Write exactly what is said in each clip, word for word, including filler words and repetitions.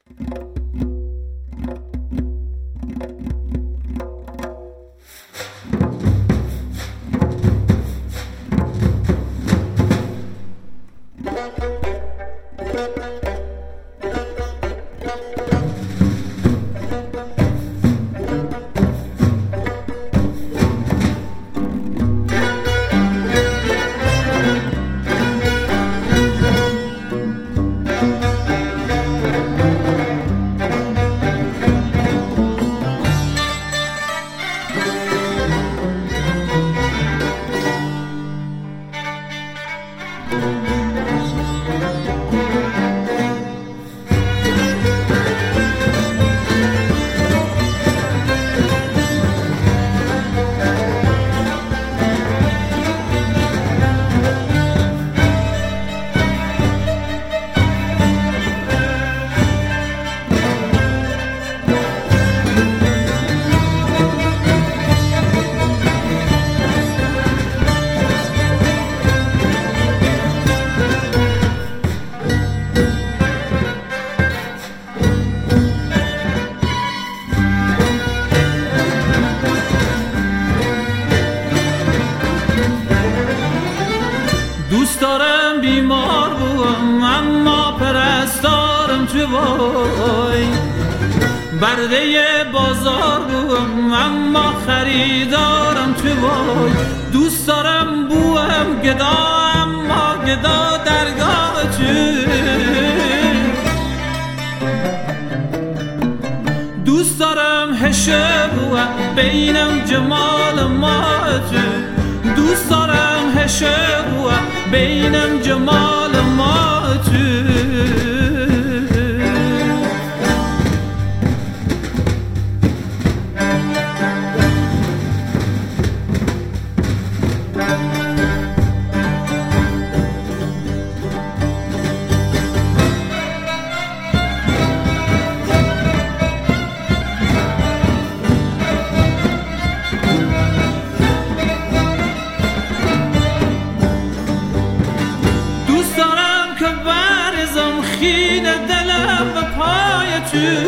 دوست دارم بیمار بوم اما پرستارم تو وای، برده بازار بوم اما خریدارم تو وای. دوست دارم بوم گدا اما گدا درگاه تو، دوست دارم هشه بوم بینم جمال ما تو، دوست دارم هشه بوم بینم جمال ما تو. خین دلم و پای تو،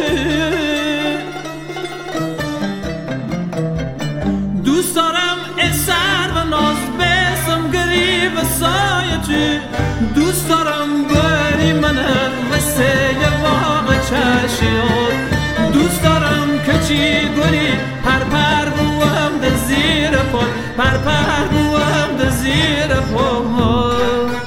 دوست دارم اثر و ناز بسم گریب سای تو، دوست دارم بری منم و سیل واقع چشیات، دوست دارم کچی گلی پر پر بوم ده زیر پاد، پر پر بوم ده زیر پاد.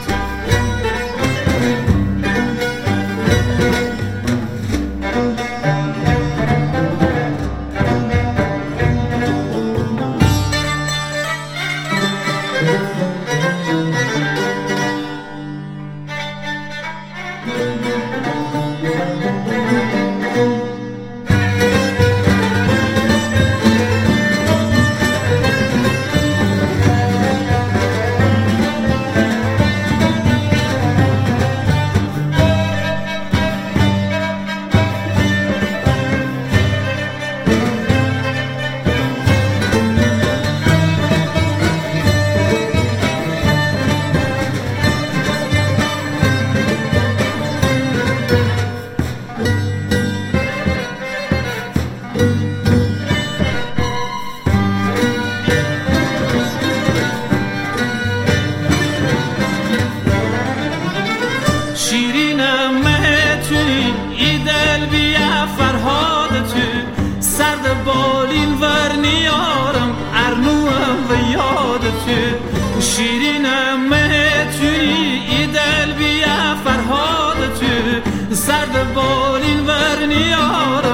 شیرینم مهتونی ای دل بیا فرهاد تو، سرد بالین ورنیارم ارنوم و یاد تو، شیرینم مهتونی ای دل بیا فرهاد تو، سرد بالین ورنیارم